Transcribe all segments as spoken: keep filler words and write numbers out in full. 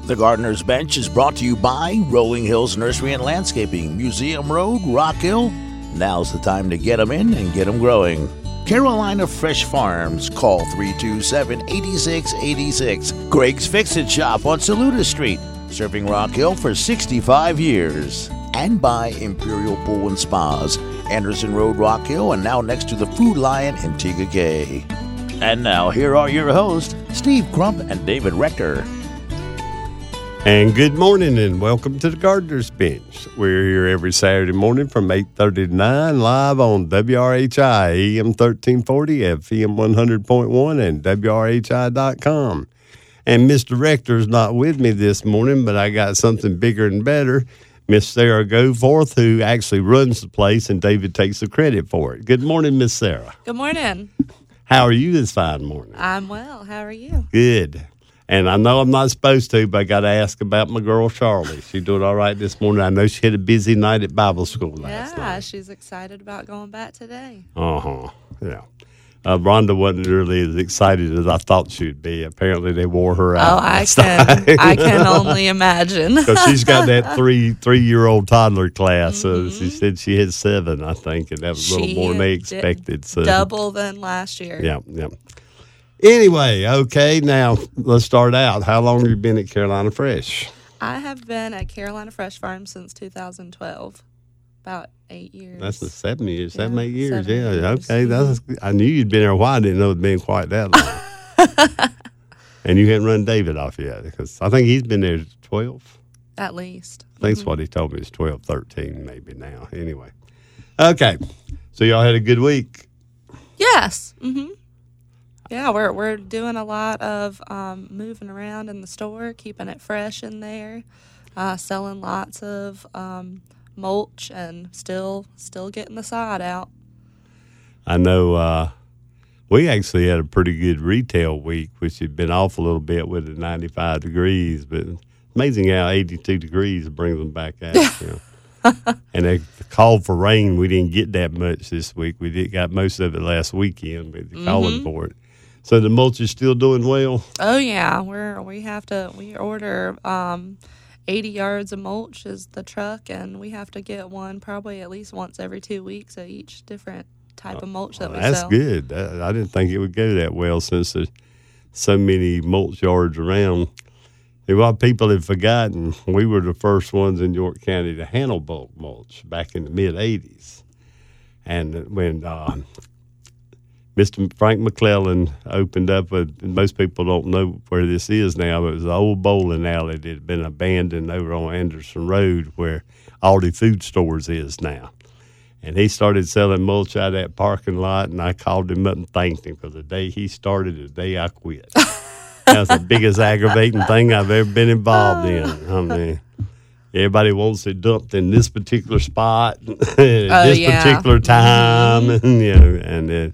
The Gardener's Bench is brought to you by Rolling Hills Nursery and Landscaping, Museum Road, Rock Hill. Now's the time to get them in and get them growing. Carolina Fresh Farms. Call three two seven, eight six eight six. Greg's Fix-It Shop on Saluda Street, serving Rock Hill for sixty-five years. And by Imperial Pool and Spas, Anderson Road, Rock Hill, and now next to the Food Lion, Antigua Gay. And now, here are your hosts, Steve Crump and David Rector. And good morning and welcome to the Gardener's Bench. We're here every Saturday morning from eight thirty to nine, live on W R H I, A M thirteen forty, F M one hundred point one, and W R H I dot com. And Mister Rector's not with me this morning, but I got something bigger and better. Miss Sarah Goforth, who actually runs the place, and David takes the credit for it. Good morning, Miss Sarah. Good morning. How are you this fine morning? I'm well. How are you? Good. And I know I'm not supposed to, but I got to ask about my girl, Charlie. She doing all right this morning? I know she had a busy night at Bible school last yeah, night. Yeah, she's excited about going back today. Uh-huh, yeah. Uh, Rhonda wasn't really as excited as I thought she'd be. Apparently, they wore her out. Oh, I can, I can only imagine. Because she's got that three three year old toddler class. So mm-hmm. She said she had seven, I think, and that was a little she more than they expected. So double than last year. Yeah, yeah. Anyway, okay. Now let's start out. How long have you been at Carolina Fresh? I have been at Carolina Fresh Farm since two thousand twelve. About eight years. That's the seven years, seven, yeah, eight years. Seven yeah, years. okay. That's, I knew you'd been there a while. I didn't know it'd been quite that long. And you hadn't run David off yet, because I think he's been there twelve. At least. I think that's mm-hmm. what he told me. It's twelve, thirteen maybe now. Anyway. Okay. So y'all had a good week? Yes. Mm-hmm. Yeah, we're we're doing a lot of um, moving around in the store, keeping it fresh in there, uh, selling lots of um, mulch, and still still getting the sod out. I know uh, we actually had a pretty good retail week, which had been off a little bit with the ninety-five degrees, but it's amazing how eighty-two degrees brings them back out. You know? And they called for rain. We didn't get that much this week. We did got most of it last weekend, but they're calling mm-hmm. for it. So the mulch is still doing well? Oh, yeah. We're, we have to, we order um, eighty yards of mulch is the truck, and we have to get one probably at least once every two weeks of each different type of mulch that well, we that's sell. That's good. I didn't think it would go that well since there's so many mulch yards around. And what people have forgotten, we were the first ones in York County to handle bulk mulch back in the mid-eighties. And when uh, Mister Frank McClellan opened up, a, most people don't know where this is now, but it was an old bowling alley that had been abandoned over on Anderson Road where Aldi Food Stores is now. And he started selling mulch out of that parking lot, and I called him up and thanked him because the day he started, the day I quit. That was the biggest aggravating thing I've ever been involved in. I mean, everybody wants it dumped in this particular spot, at oh, this yeah. particular time, mm-hmm. and you know, and uh,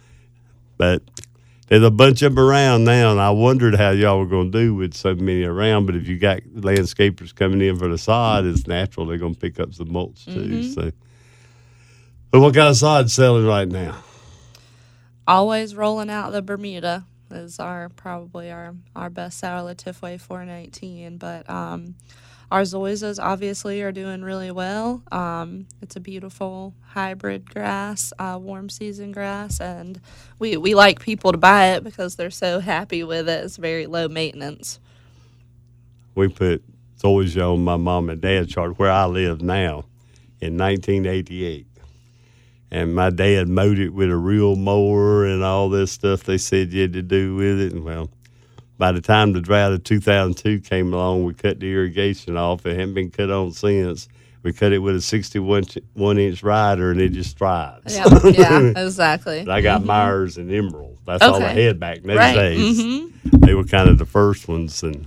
but there's a bunch of them around now, and I wondered how y'all were going to do with so many around. But if you got landscapers coming in for the sod, it's natural they're going to pick up some mulch too. Mm-hmm. So, but what kind of sod selling right now? Always rolling out the Bermuda. Is our probably our, our best seller, Tifway four nineteen, but um, our Zoysias obviously are doing really well. Um, it's a beautiful hybrid grass, uh, warm season grass, and we, we like people to buy it because they're so happy with it. It's very low maintenance. We put Zoysia on my mom and dad's chart where I live now in nineteen eighty-eight. And my dad mowed it with a real mower and all this stuff they said you had to do with it. And, well, by the time the drought of two thousand two came along, we cut the irrigation off. It hadn't been cut on since. We cut it with a sixty-one inch rider, and it just thrives. Yeah, yeah, exactly. I got mm-hmm. Myers and Emerald. That's okay. all I had back in those right. days. Mm-hmm. They were kind of the first ones. And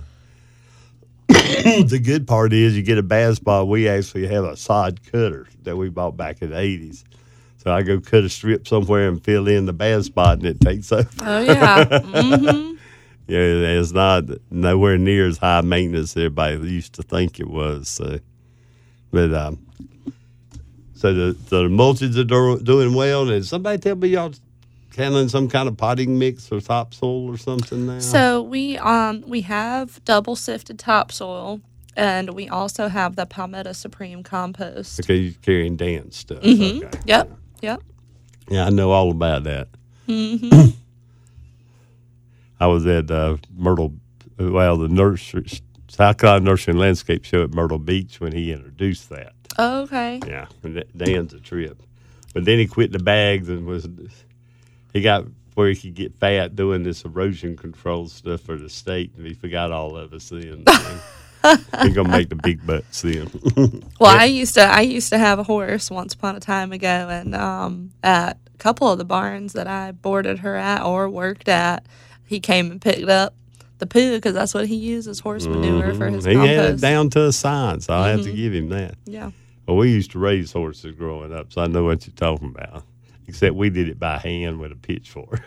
the good part is you get a bad spot. We actually have a sod cutter that we bought back in the eighties. So I go cut a strip somewhere and fill in the bad spot, and it takes over. Oh, yeah. Mm-hmm. Yeah, it's not nowhere near as high maintenance as everybody used to think it was. So, but um, so the the mulches are do, doing well. And somebody tell me y'all handling some kind of potting mix or topsoil or something now? So we um we have double sifted topsoil, and we also have the Palmetto Supreme compost. Okay, you're carrying Dan's stuff. Mm-hmm. Okay. Yep. Yep. Yeah, I know all about that. Mm-hmm. I was at uh, Myrtle, well, the nursery, South Carolina Nursery and Landscape Show at Myrtle Beach when he introduced that. Oh, okay. Yeah, and that- Dan's a trip. But then he quit the bags and was, he got where he could get fat doing this erosion control stuff for the state, and he forgot all of us then. He's gonna make the big bucks then. Well, I used to I used to have a horse once upon a time ago, and um, at a couple of the barns that I boarded her at or worked at, he came and picked up the poo because that's what he uses, horse manure, for his he compost. had it down to a science. I'll have to Mhm. give him that. Yeah. Well, we used to raise horses growing up, so I know what you're talking about. Except we did it by hand with a pitchfork.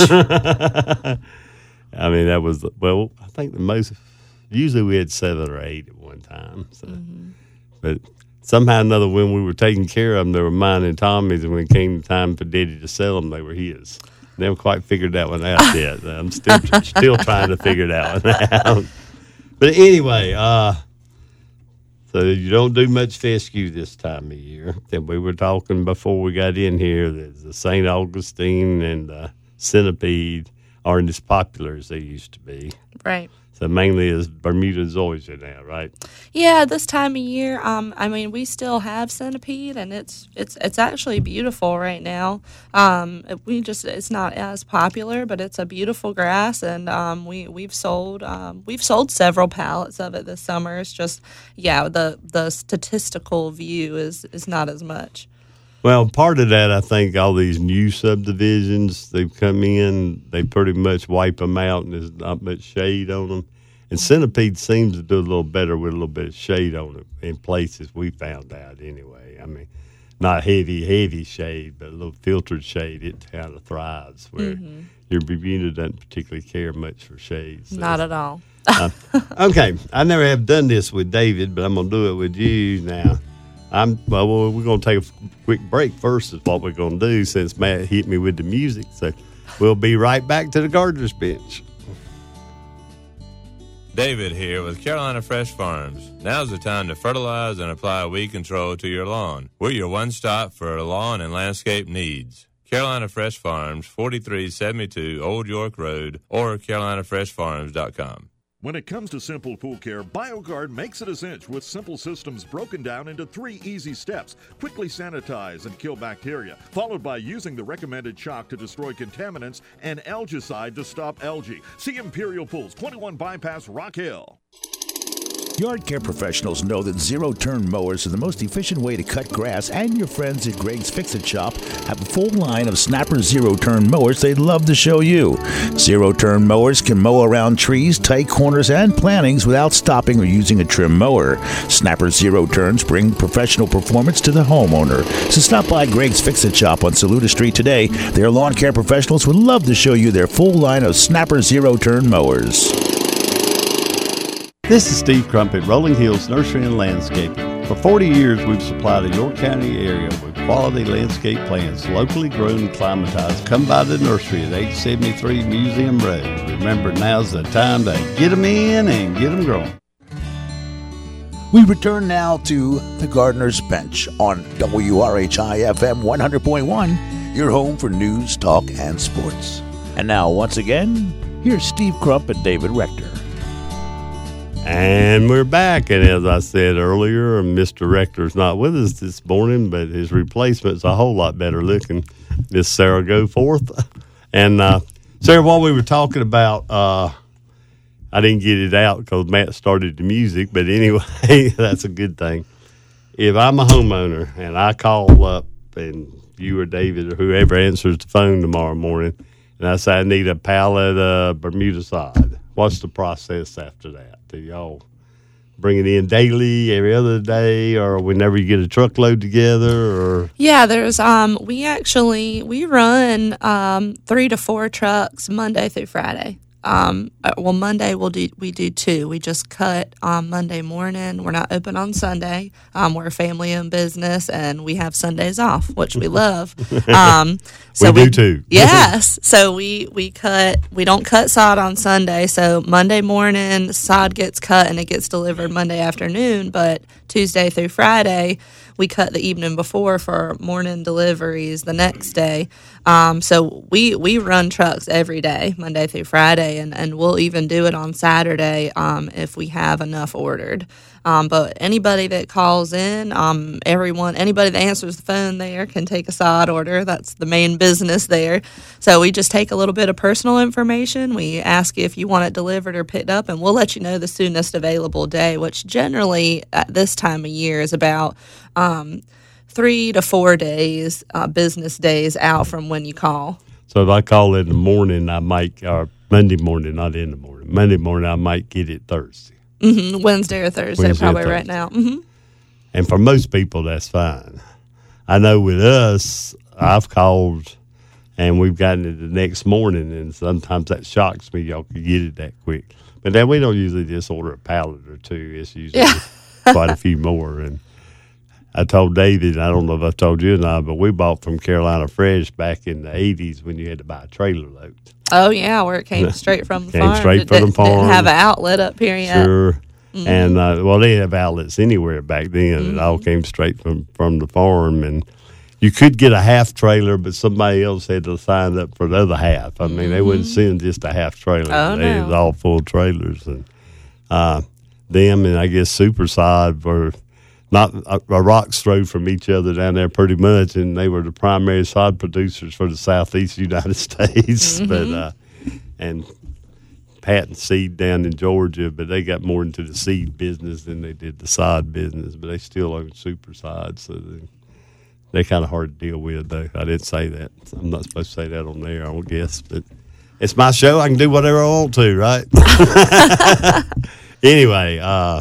I mean, that was, well, I think the most, usually we had seven or eight at one time. So. Mm-hmm. But somehow or another, when we were taking care of them, they were mine and Tommy's, and when it came time for Daddy to sell them, they were his. Never quite figured that one out yet. I'm still still trying to figure that one out. But anyway, uh, so you don't do much fescue this time of year. And we were talking before we got in here that the Saint Augustine and the Centipede aren't as popular as they used to be. Right. So mainly is Bermuda zoysia now, right? Yeah, this time of year, um, I mean, we still have centipede, and it's it's it's actually beautiful right now. Um, we just it's not as popular, but it's a beautiful grass, and um, we we've sold um, we've sold several pallets of it this summer. It's just yeah, the the statistical view is is not as much. Well, part of that, I think, all these new subdivisions, they've come in, they pretty much wipe them out, and there's not much shade on them. And Centipede seems to do a little better with a little bit of shade on it in places we found out anyway. I mean, not heavy, heavy shade, but a little filtered shade, it kind of thrives, where Mm-hmm. your Bermuda doesn't particularly care much for shade. So. Not at all. uh, okay, I never have done this with David, but I'm going to do it with you now. I'm well. We're going to take a quick break first. Is what we're going to do since Matt hit me with the music. So we'll be right back to the gardener's bench. David here with Carolina Fresh Farms. Now's the time to fertilize and apply weed control to your lawn. We're your one-stop for lawn and landscape needs. Carolina Fresh Farms, forty-three seventy-two Old York Road, or carolina fresh farms dot com. When it comes to simple pool care, BioGuard makes it a cinch with simple systems broken down into three easy steps. Quickly sanitize and kill bacteria, followed by using the recommended chalk to destroy contaminants and algicide to stop algae. See Imperial Pools, twenty-one Bypass, Rock Hill. Yard care professionals know that zero-turn mowers are the most efficient way to cut grass, and your friends at Greg's Fix-It Shop have a full line of Snapper zero-turn mowers they'd love to show you. Zero-turn mowers can mow around trees, tight corners, and plantings without stopping or using a trim mower. Snapper zero-turns bring professional performance to the homeowner. So stop by Greg's Fix-It Shop on Saluda Street today. Their lawn care professionals would love to show you their full line of Snapper zero-turn mowers. This is Steve Crumpet, Rolling Hills Nursery and Landscaping. For forty years, we've supplied the York County area with quality landscape plants, locally grown and climatized. Come by the nursery at eight seventy-three Museum Road. Remember, now's the time to get them in and get them growing. We return now to the Gardener's Bench on W R H I F M one hundred point one, your home for news, talk, and sports. And now, once again, here's Steve Crump and David Rector. And we're back, and as I said earlier, Mister Rector's not with us this morning, but his replacement's a whole lot better looking, Miss Sarah Goforth. And uh, Sarah, while we were talking about, uh, I didn't get it out because Matt started the music, but anyway, that's a good thing. If I'm a homeowner and I call up, and you or David or whoever answers the phone tomorrow morning, and I say I need a pallet of Bermuda sod, what's the process after that? Do y'all bring it in daily, every other day, or whenever you get a truckload together? Or Yeah, there's um we actually we run um three to four trucks Monday through Friday. Um, uh, well, Monday we'll do we do two. We just cut on Monday morning. We're not open on Sunday. Um, we're a family-owned business, and we have Sundays off, which we love. Um, so we, we do too. Yes. So we we cut. We don't cut sod on Sunday. So Monday morning sod gets cut and it gets delivered Monday afternoon. But Tuesday through Friday, we cut the evening before for morning deliveries the next day. Um, so we we run trucks every day, Monday through Friday, and, and we'll even do it on Saturday um, if we have enough ordered. Um, but anybody that calls in, um, everyone, anybody that answers the phone there can take a sod order. That's the main business there. So we just take a little bit of personal information. We ask you if you want it delivered or picked up, and we'll let you know the soonest available day, which generally at this time of year is about um, three to four days, uh, business days out from when you call. So if I call in the morning, I might, or Monday morning, not in the morning, Monday morning, I might get it Thursday. Mm-hmm. Wednesday or Thursday, Wednesday probably or right Thursday. now. Mm-hmm. And for most people, that's fine. I know with us, I've called and we've gotten it the next morning, and sometimes that shocks me. Y'all could get it that quick. But then we don't usually just order a pallet or two. It's usually Yeah. quite a few more. And I told David, I don't know if I told you or not, but we bought from Carolina Fresh back in the eighties when you had to buy a trailer load. Oh, yeah, where it came straight from the Came farm. straight It from the didn't- farm. Didn't have an outlet up here yet. Sure. Mm-hmm. And, uh, well, they didn't have outlets anywhere back then. Mm-hmm. It all came straight from, from the farm. And you could get a half trailer, but somebody else had to sign up for the other half. I mean, Mm-hmm. they wouldn't send just a half trailer. Oh, they no. was all full trailers. And uh, them and I guess Super Sod were not a, a rock's throw from each other down there pretty much, and they were the primary sod producers for the southeast United States. Mm-hmm. But uh, and Pat and Seed down in Georgia, but they got more into the seed business than they did the sod business. But they still own Super Sod, so they, they're kind of hard to deal with. Though I didn't say that, I'm not supposed to say that on there, I don't guess. But it's my show; I can do whatever I want to, right? Anyway, uh,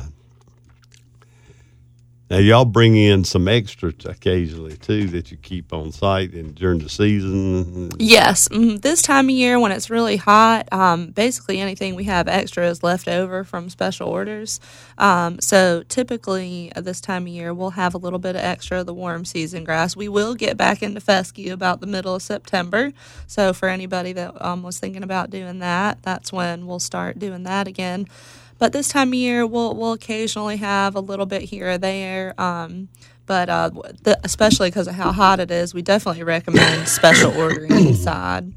now y'all bring in some extras occasionally too that you keep on site and during the season. Yes, mm, this time of year when it's really hot, um, basically anything we have extra is left over from special orders. Um, so typically at this time of year, we'll have a little bit of extra of the warm season grass. We will get back into fescue about the middle of September. So for anybody that um, was thinking about doing that, that's when we'll start doing that again. But this time of year, we'll we'll occasionally have a little bit here or there. Um, but uh, the, especially because of how hot it is, we definitely recommend special ordering inside.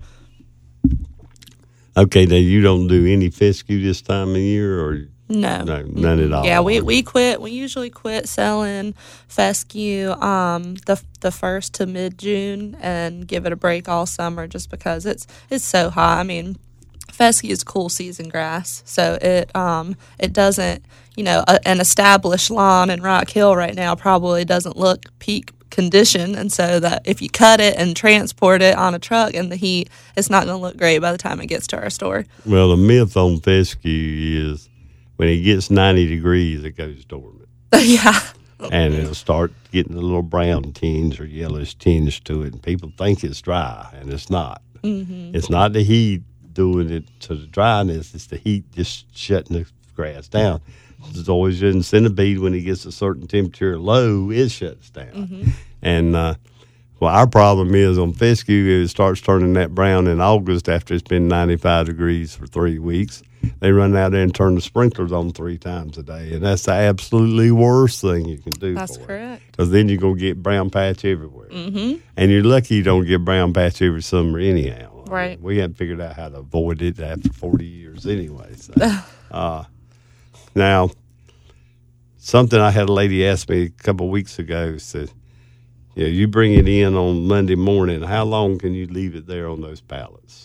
Okay, now you don't do any fescue this time of year, or No, no, none at all. Yeah, we, we quit. We usually quit selling fescue um, the the first to mid June and give it a break all summer just because it's it's so hot. I mean, fescue is cool season grass, so it um it doesn't, you know, a, an established lawn in Rock Hill right now probably doesn't look peak condition, and so that if you cut it and transport it on a truck in the heat, it's not going to look great by the time it gets to our store. Well, the myth on fescue is when it gets ninety degrees, it goes dormant. Yeah. And it'll start getting a little brown tinge or yellowish tinge to it, and people think it's dry, and it's not. Mm-hmm. It's not the heat doing it to the dryness, it's the heat just shutting the grass down. It's always in centipede when it gets a certain temperature low, it shuts down. Mm-hmm. And uh, well, our problem is on fescue, it starts turning that brown in August after it's been ninety-five degrees for three weeks. They run out there and turn the sprinklers on three times a day, and that's the absolutely worst thing you can do. That's for correct. Because then you're going to get brown patch everywhere. Mm-hmm. And you're lucky you don't get brown patch every summer anyhow. I Right. mean, we haven't figured out how to avoid it after forty years anyway. So. uh, now, something I had a lady ask me a couple of weeks ago said, yeah, you bring it in on Monday morning, how long can you leave it there on those pallets?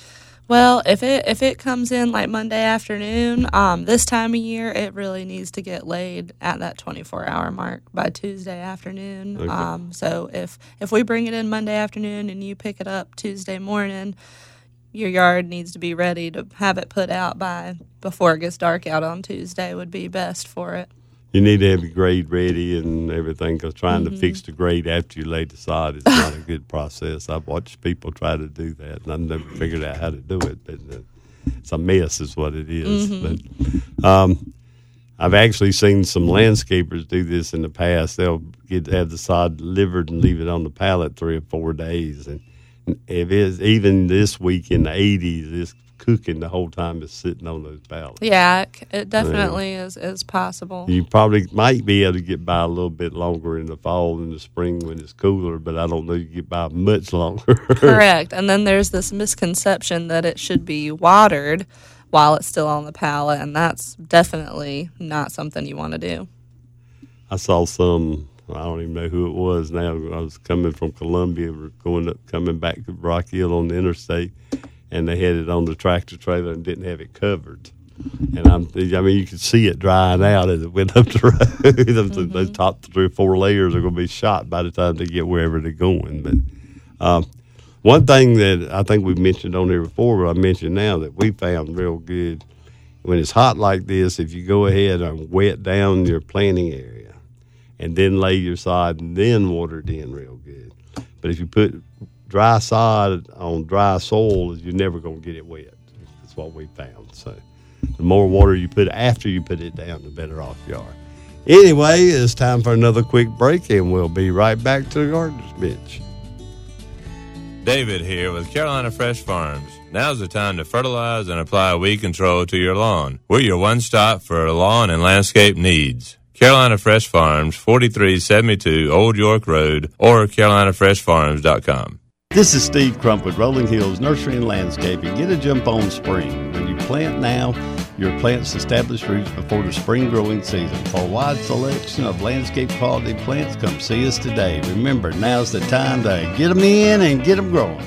Well, if it if it comes in like Monday afternoon, um, this time of year, it really needs to get laid at that twenty-four hour mark by Tuesday afternoon. Okay. Um, so if if we bring it in Monday afternoon and you pick it up Tuesday morning, your yard needs to be ready to have it put out by before it gets dark out on Tuesday would be best for it. You need to have your grade ready and everything, because trying Mm-hmm. to fix the grade after you lay the sod is not a good process. I've watched people try to do that, and I've never figured out how to do it. But uh, it's a mess is what it is. Mm-hmm. But um, I've actually seen some landscapers do this in the past. They'll get have the sod delivered and leave it on the pallet three or four days. And if it's even this week in the eighties, it's cooking the whole time it's sitting on those pallets. Yeah, it, it definitely yeah. is, is possible. You probably might be able to get by a little bit longer in the fall and the spring when it's cooler, but I don't know you get by much longer. Correct. And then there's this misconception that it should be watered while it's still on the pallet, and that's definitely not something you want to do. I saw some, I don't even know who it was now. I was coming from Columbia, going up, coming back to Rock Hill on the interstate, and they had it on the tractor trailer and didn't have it covered. And I'm, I mean, you could see it drying out as it went up the road. mm-hmm. Those top three or four layers are going to be shot by the time they get wherever they're going. But um, one thing that I think we've mentioned on here before, but I mentioned now that we found real good, when it's hot like this, if you go ahead and wet down your planting area and then lay your sod and then water it in real good. But if you put dry sod on dry soil, you're never going to get it wet. That's what we found. So the more water you put after you put it down, the better off you are. Anyway, it's time for another quick break, and we'll be right back to the Gardener's Bench. David here with Carolina Fresh Farms. Now's the time to fertilize and apply weed control to your lawn. We're your one-stop for lawn and landscape needs. Carolina Fresh Farms, forty-three seventy-two Old York Road, or carolina fresh farms dot com. This is Steve Crump with Rolling Hills Nursery and Landscaping. Get a jump on spring. When you plant now, your plants establish roots before the spring growing season. For a wide selection of landscape quality plants, come see us today. Remember, now's the time to get them in and get them growing.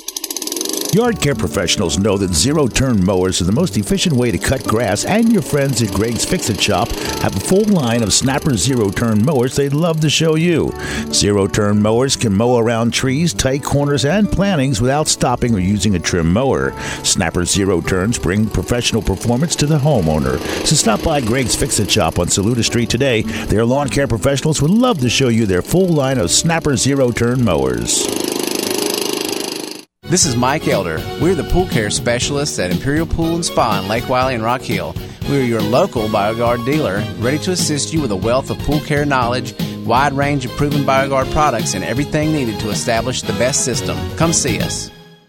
Yard care professionals know that zero-turn mowers are the most efficient way to cut grass, and your friends at Greg's Fix-It Shop have a full line of Snapper zero-turn mowers they'd love to show you. Zero-turn mowers can mow around trees, tight corners, and plantings without stopping or using a trim mower. Snapper zero-turns bring professional performance to the homeowner. So stop by Greg's Fix-It Shop on Saluda Street today. Their lawn care professionals would love to show you their full line of Snapper zero-turn mowers. This is Mike Elder. We're the pool care specialists at Imperial Pool and Spa in Lake Wiley and Rock Hill. We're your local BioGuard dealer, ready to assist you with a wealth of pool care knowledge, wide range of proven BioGuard products, and everything needed to establish the best system. Come see us.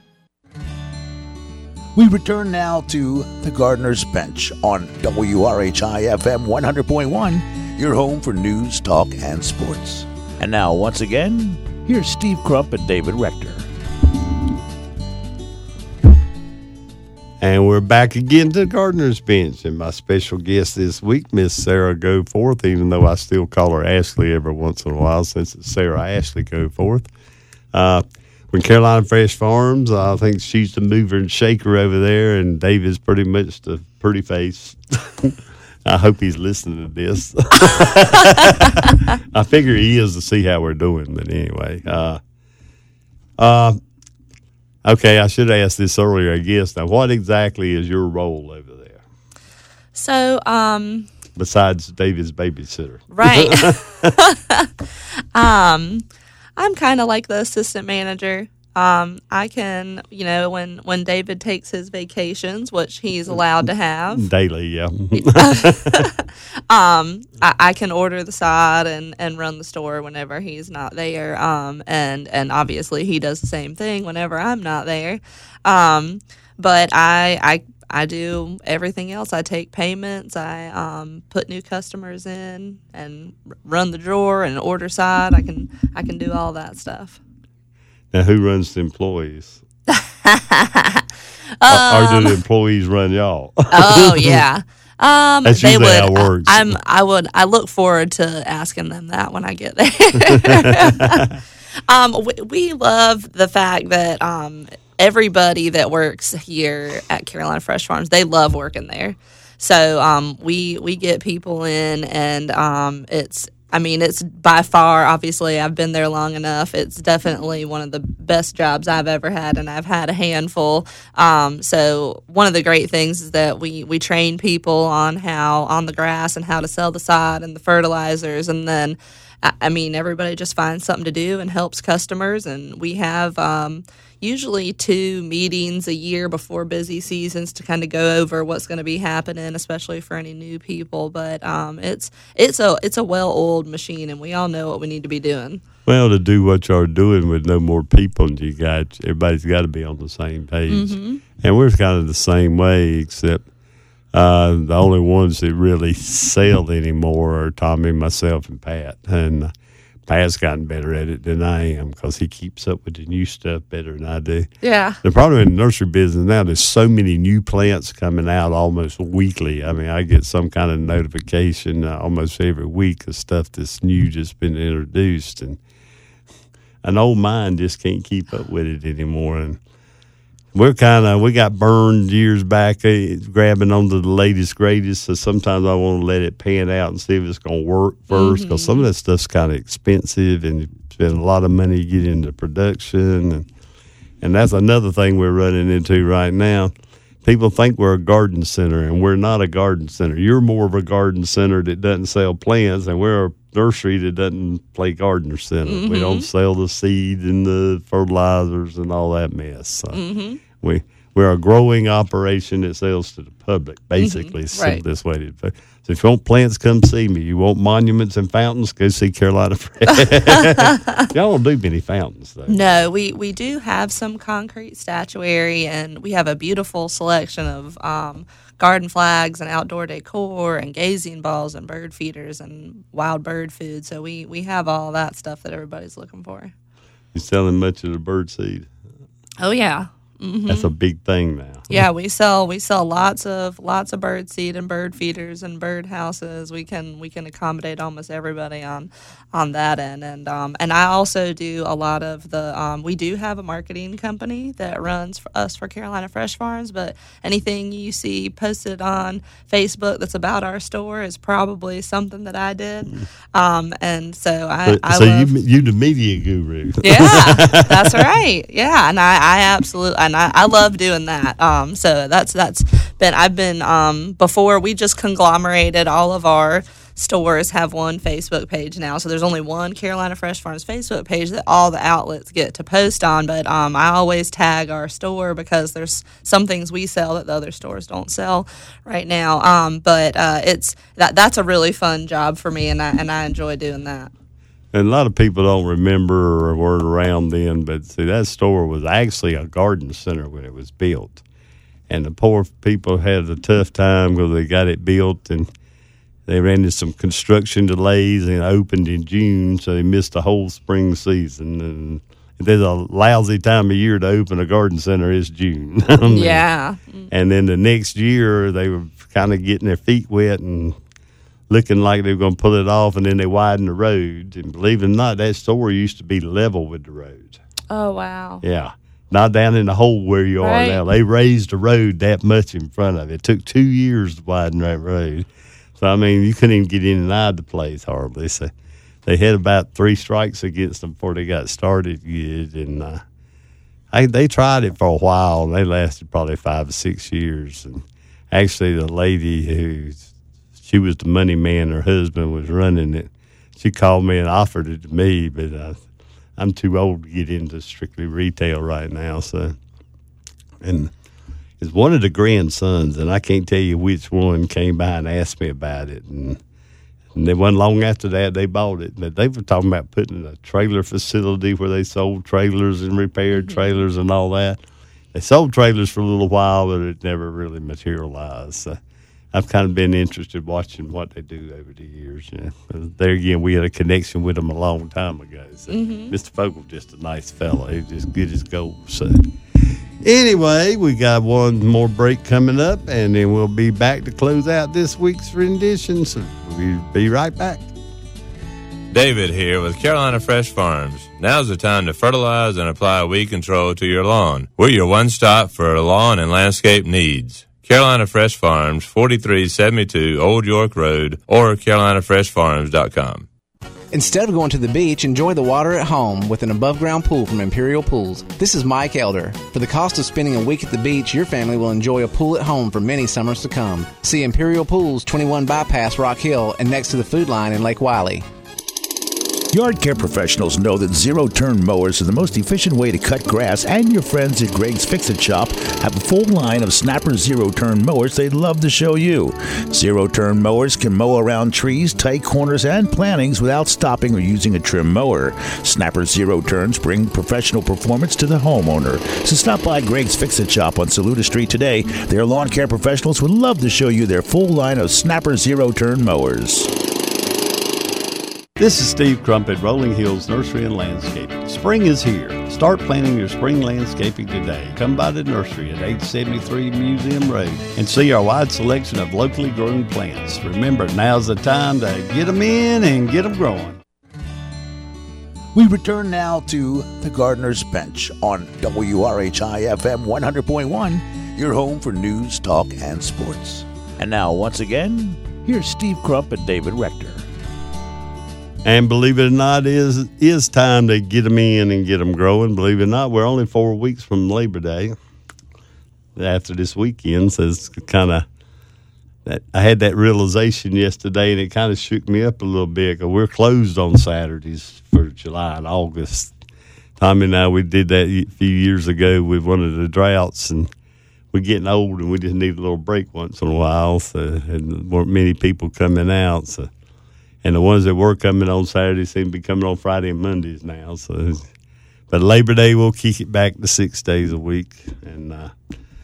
We return now to the Gardener's Bench on W R H I F M one hundred point one, your home for news, talk, and sports. And now, once again, here's Steve Crump and David Rector. And we're back again to the Gardener's Bench. And my special guest this week, Miss Sarah Goforth, even though I still call her Ashley every once in a while since it's Sarah Ashley Goforth. Uh, when Carolina Fresh Farms, I think she's the mover and shaker over there, and David's pretty much the pretty face. I hope he's listening to this. I figure he is to see how we're doing, but anyway. Uh, uh, Okay, I should have asked this earlier, I guess. Now, what exactly is your role over there? So, um... besides David's babysitter. Right. um, I'm kind of like the assistant manager. Um, I can, you know, when, when David takes his vacations, which he's allowed to have. Daily, yeah. um, I, I can order the sod and, and run the store whenever he's not there. Um, and, and obviously he does the same thing whenever I'm not there. Um, but I, I, I do everything else. I take payments. I um, put new customers in and run the drawer and order sod. I can, I can do all that stuff. Now, who runs the employees? um, or, or do the employees run y'all? Oh yeah, um, that's they usually would. how it works. I, I'm. I would. I look forward to asking them that when I get there. um, we, we love the fact that um, everybody that works here at Carolina Fresh Farms, they love working there. So um, we we get people in, and um, it's. I mean, it's by far, obviously, I've been there long enough. It's definitely one of the best jobs I've ever had, and I've had a handful. Um, so one of the great things is that we, we train people on how, on the grass and how to sell the sod and the fertilizers. And then I, I mean, everybody just finds something to do and helps customers. And we have um, usually two meetings a year before busy seasons to kind of go over what's going to be happening, especially for any new people. But um, it's it's a it's a well-oiled machine, and we all know what we need to be doing. Well, to do what you're doing with no more people, you got everybody's got to be on the same page, Mm-hmm. and we're kind of the same way, except uh, the only ones that really sell anymore are Tommy, myself, and Pat. And uh, Pat's gotten better at it than I am because he keeps up with the new stuff better than I do. Yeah. The problem in the nursery business now, there's so many new plants coming out almost weekly. I mean, I get some kind of notification uh, almost every week of stuff that's new just been introduced, and an old mind just can't keep up with it anymore. And we're kind of, we got burned years back uh, grabbing onto the latest, greatest. So sometimes I want to let it pan out and see if it's going to work first, because mm-hmm. some of that stuff's kind of expensive and you spend a lot of money to get into production. And, and that's another thing we're running into right now. People think we're a garden center, and we're not a garden center. You're more of a garden center that doesn't sell plants, and we're a nursery that doesn't play gardener center. Mm-hmm. We don't sell the seed and the fertilizers and all that mess. So mm-hmm. we we're a growing operation that sells to the public. Basically, mm-hmm. right. This way to put. So if you want plants, come see me. You want monuments and fountains, go see Carolina Fresh. Y'all don't do many fountains, though. No, we, we do have some concrete statuary, and we have a beautiful selection of um, garden flags and outdoor decor and gazing balls and bird feeders and wild bird food. So we, we have all that stuff that everybody's looking for. You selling much of the bird seed? Oh, yeah. Mm-hmm. That's a big thing now. Yeah, we sell we sell lots of lots of bird seed and bird feeders and bird houses. We can we can accommodate almost everybody on on that end, and um and I also do a lot of the um we do have a marketing company that runs for us for Carolina Fresh Farms, but anything you see posted on Facebook that's about our store is probably something that I did, um and so I so, I so love, you you the media guru. Yeah, that's right. Yeah, and I I absolutely and I, I love doing that. Um, so that's that's been I've been um before we just conglomerated all of our stores have one Facebook page now. So there's only one Carolina Fresh Farms Facebook page that all the outlets get to post on. But um, I always tag our store because there's some things we sell that the other stores don't sell right now. Um, but uh, it's that that's a really fun job for me, and I and I enjoy doing that. And a lot of people don't remember or weren't around then, but see, that store was actually a garden center when it was built. And the poor people had a tough time because they got it built and they ran into some construction delays and it opened in June, so they missed the whole spring season. And if there's a lousy time of year to open a garden center, it's June. I mean, yeah. And then the next year, they were kind of getting their feet wet and looking like they were going to pull it off, and then they widened the road. And believe it or not, that store used to be level with the road. Oh, wow. Yeah. Not down in the hole where you right. are now. They raised the road that much in front of it. It took two years to widen that road. So, I mean, you couldn't even get in and out of the place hardly. So they had about three strikes against them before they got started good. And uh, I, they tried it for a while, and they lasted probably five or six years. And actually, the lady who's she was the money man. Her husband was running it. She called me and offered it to me, but uh, I'm too old to get into strictly retail right now. So, and it's one of the grandsons, and I can't tell you which one came by and asked me about it. And, and it wasn't long after that they bought it. But they were talking about putting a trailer facility where they sold trailers and repaired mm-hmm. trailers and all that. They sold trailers for a little while, but it never really materialized. So I've kind of been interested watching what they do over the years. Yeah. There again, we had a connection with them a long time ago. So mm-hmm. Mister Fogle just a nice fellow. He was just good as gold. So anyway, we got one more break coming up, and then we'll be back to close out this week's rendition. So we'll be right back. David here with Carolina Fresh Farms. Now's the time to fertilize and apply weed control to your lawn. We're your one-stop for lawn and landscape needs. Carolina Fresh Farms, forty-three seventy-two Old York Road, or carolina fresh farms dot com. Instead of going to the beach, enjoy the water at home with an above-ground pool from Imperial Pools. This is Mike Elder. For the cost of spending a week at the beach, your family will enjoy a pool at home for many summers to come. See Imperial Pools, twenty-one Bypass Rock Hill, and next to the Food Line in Lake Wiley. Yard care professionals know that zero-turn mowers are the most efficient way to cut grass, and your friends at Greg's Fix-It Shop have a full line of Snapper zero-turn mowers they'd love to show you. Zero-turn mowers can mow around trees, tight corners, and plantings without stopping or using a trim mower. Snapper zero-turns bring professional performance to the homeowner. So stop by Greg's Fix-It Shop on Saluda Street today. Their lawn care professionals would love to show you their full line of Snapper zero-turn mowers. This is Steve Crump at Rolling Hills Nursery and Landscaping. Spring is here. Start planning your spring landscaping today. Come by the nursery at eight seventy-three Museum Road and see our wide selection of locally grown plants. Remember, now's the time to get them in and get them growing. We return now to the Gardener's Bench on W R H I F M one hundred point one, your home for news, talk, and sports. And now, once again, here's Steve Crump and David Rector. And believe it or not, it is is time to get them in and get them growing. Believe it or not, we're only four weeks from Labor Day after this weekend. So it's kind of that I had that realization yesterday, and it kind of shook me up a little bit. Cause we're closed on Saturdays for July and August. Tommy and I, we did that a few years ago with one of the droughts, and we're getting old, and we just need a little break once in a while. So and there weren't many people coming out. So. And the ones that were coming on Saturday seem to be coming on Friday and Mondays now. So, but Labor Day, we'll kick it back to six days a week. And uh,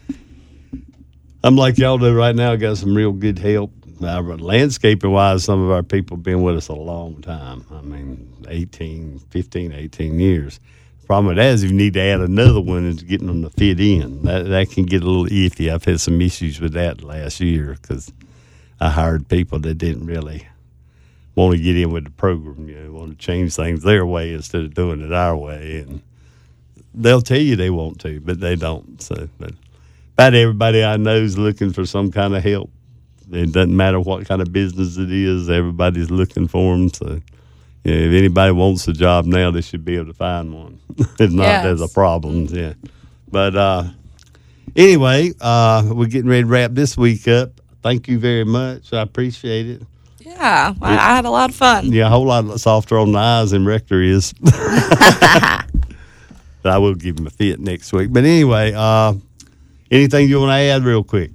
I'm like y'all do right now, got some real good help. Uh, landscaping-wise, some of our people have been with us a long time. I mean, eighteen, fifteen, eighteen years. The problem with that is if you need to add another one, is getting them to fit in. That, that can get a little iffy. I've had some issues with that last year because I hired people that didn't really want to get in with the program, you know, want to change things their way instead of doing it our way. And they'll tell you they want to, but they don't. So, but about everybody I know is looking for some kind of help. It doesn't matter what kind of business it is. Everybody's looking for them. So, you know, if anybody wants a job now, they should be able to find one. If not, Yes. there's a problem. Yeah. But uh, anyway, uh, we're getting ready to wrap this week up. Thank you very much. I appreciate it. Yeah, I, I had a lot of fun. Yeah, a whole lot softer on the eyes than Rector is. But I will give him a fit next week. But anyway, uh, anything you want to add real quick?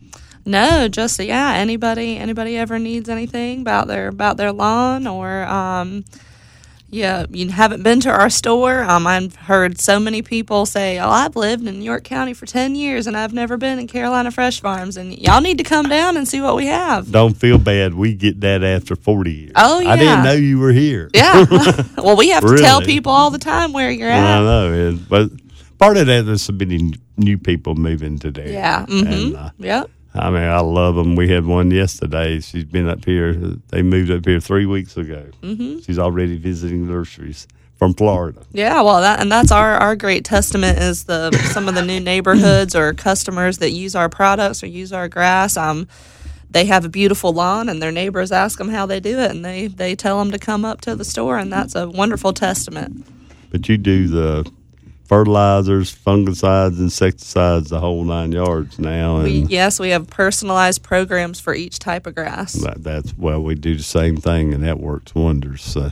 No, just yeah. Anybody, anybody ever needs anything about their about their lawn, or um, yeah, you haven't been to our store. Um, I've heard so many people say, "Oh, I've lived in York County for ten years and I've never been in Carolina Fresh Farms." And y'all need to come down and see what we have. Don't feel bad. We get that after forty years. Oh, yeah. I didn't know you were here. Yeah. Well, we have to tell Really? people all the time where you're I at. know. and- But part of that is so many new people moving to there. Yeah. Mm-hmm. And, uh, Yep. I mean, I love them. We had one yesterday. She's been up here. They moved up here three weeks ago. Mm-hmm. She's already visiting nurseries from Florida. Yeah, well, that and that's our, our great testament is the some of the new neighborhoods or customers that use our products or use our grass. Um, they have a beautiful lawn, and their neighbors ask them how they do it, and they they tell them to come up to the store, and that's a wonderful testament. But you do the fertilizers, fungicides, insecticides, the whole nine yards now. And We, yes, we have personalized programs for each type of grass. that, that's, well, we do the same thing, and that works wonders. So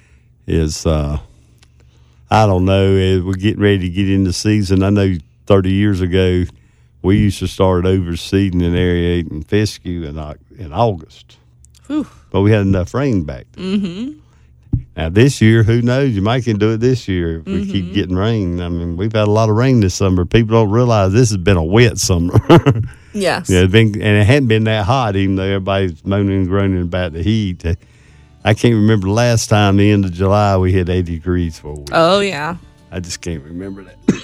is, uh, I don't know, as we're getting ready to get into season. I know thirty years ago, we used to start overseeding and aerating fescue in, Au- in August. Whew. But we had enough rain back then. Mm-hmm. Now, this year, who knows? You might can do it this year if we Mm-hmm. keep getting rain. I mean, we've had a lot of rain this summer. People don't realize this has been a wet summer. Yes. Yeah, it's been, and it hadn't been that hot, even though everybody's moaning and groaning about the heat. I can't remember the last time, the end of July, we hit eighty degrees for a week. Oh, yeah. I just can't remember that.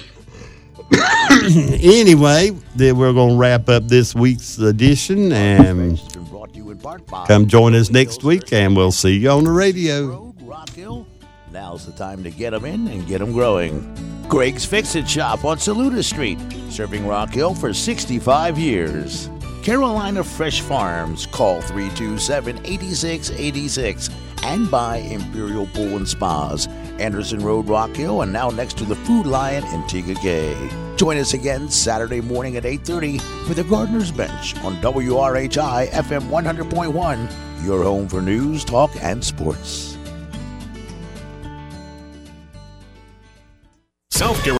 Anyway, then we're going to wrap up this week's edition, and come join us next week, and we'll see you on the radio. Road, Rock Hill. Now's the time to get them in and get them growing. Greg's Fix-It Shop on Saluda Street, serving Rock Hill for sixty-five years. Carolina Fresh Farms, call three two seven, eight six eight six. And by Imperial Pool and Spas, Anderson Road, Rock Hill, and now next to the Food Lion in Tigakay. Join us again Saturday morning at eight thirty for the Gardener's Bench on W R H I F M one hundred point one, your home for news, talk, and sports. Self-care